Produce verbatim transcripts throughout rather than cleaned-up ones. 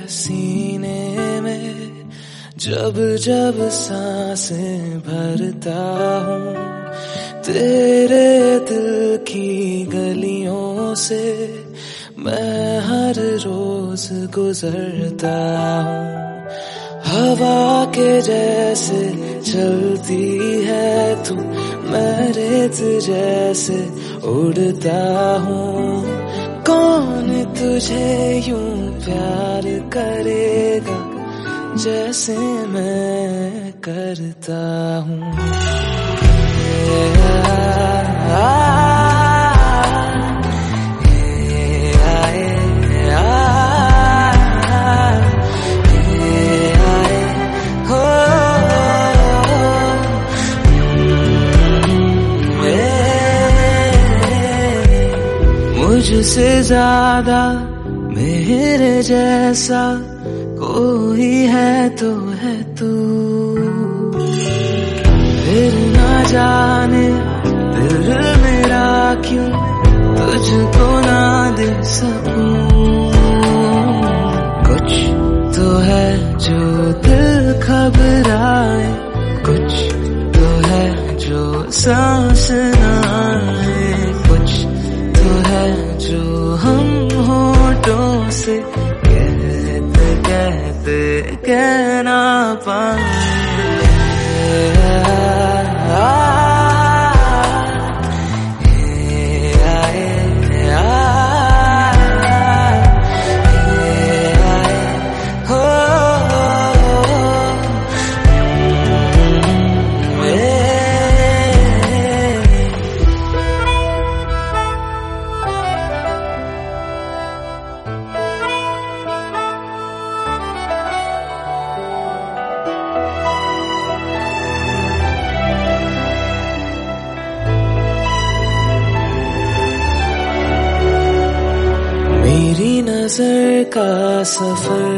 सीने में जब जब सांसें भरता हूँ, तेरे दिल की गलियों से मैं हर रोज गुजरता हूँ। हवा के जैसे चलती है तू, मैं रेत जैसे उड़ता हूँ। कौन तुझे यूं प्यार करेगा जैसे मैं करता हूँ। मुझसे ज्यादा मेरे जैसा कोई है तो है तू, फिर ना जाने दिल मेरा क्यों तुझको ना दे सकूं। कुछ तो है जो दिल घबराए, कुछ तो है जो सांस ना आए, कुछ तो है जो हम होठों से कहते कहते कह ना पाए। मेरी नजर का सफर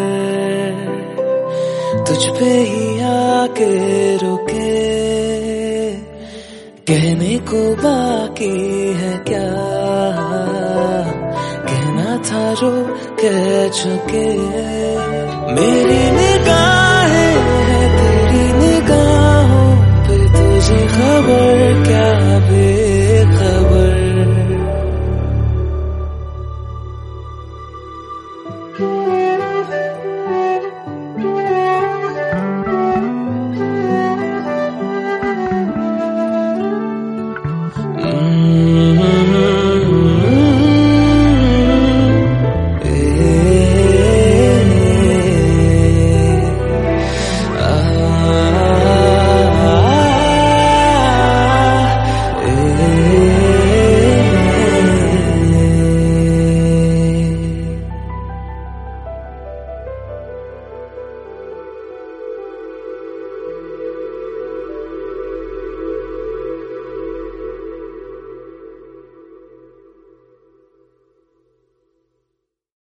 तुझ पे ही आके रुके, कहने को बाकी है क्या, कहना था जो कह चुके। मेरी निगाह